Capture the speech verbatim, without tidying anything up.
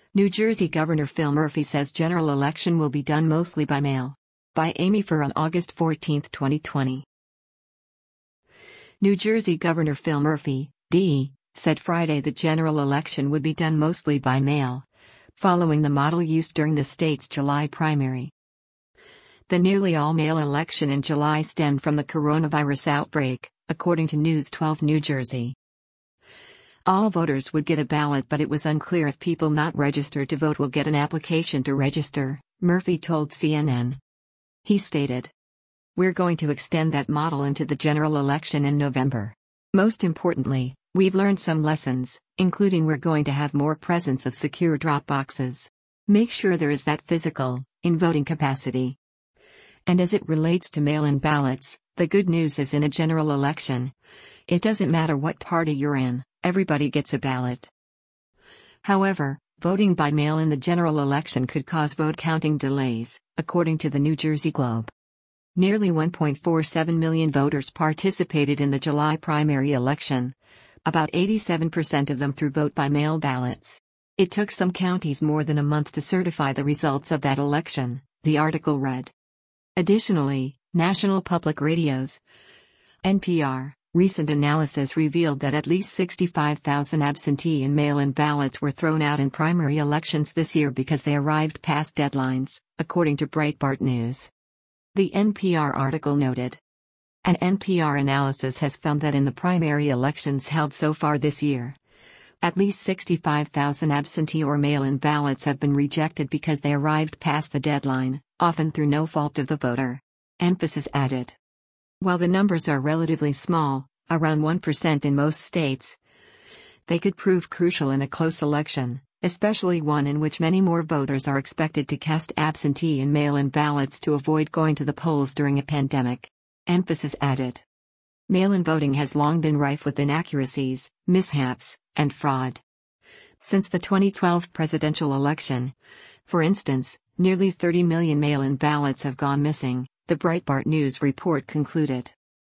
New Jersey Governor Phil Murphy says general election will be done mostly by mail. By Amy Furr on August fourteenth, twenty twenty. New Jersey Governor Phil Murphy, D, said Friday the general election would be done mostly by mail, following the model used during the state's July primary. The nearly all-mail election in July stemmed from the coronavirus outbreak, according to News twelve New Jersey. All voters would get a ballot, but it was unclear if people not registered to vote will get an application to register, Murphy told C N N. He stated, "We're going to extend that model into the general election in November. Most importantly, we've learned some lessons, including we're going to have more presence of secure drop boxes. Make sure there is that physical, in voting capacity." And as it relates to mail-in ballots, the good news is in a general election, it doesn't matter what party you're in, everybody gets a ballot. However, voting by mail in the general election could cause vote counting delays, according to the New Jersey Globe. Nearly one point four seven million voters participated in the July primary election, about eighty-seven percent of them through vote-by-mail ballots. It took some counties more than a month to certify the results of that election, the article read. Additionally, National Public Radio's N P R recent analysis revealed that at least sixty-five thousand absentee and mail-in ballots were thrown out in primary elections this year because they arrived past deadlines, according to Breitbart News. The N P R article noted. An N P R analysis has found that in the primary elections held so far this year, at least sixty-five thousand absentee or mail-in ballots have been rejected because they arrived past the deadline, often through no fault of the voter. Emphasis added. While the numbers are relatively small, around one percent in most states, they could prove crucial in a close election, especially one in which many more voters are expected to cast absentee and mail-in ballots to avoid going to the polls during a pandemic. Emphasis added. Mail-in voting has long been rife with inaccuracies, mishaps, and fraud. Since the twenty twelve presidential election, for instance, nearly thirty million mail-in ballots have gone missing, the Breitbart News report concluded.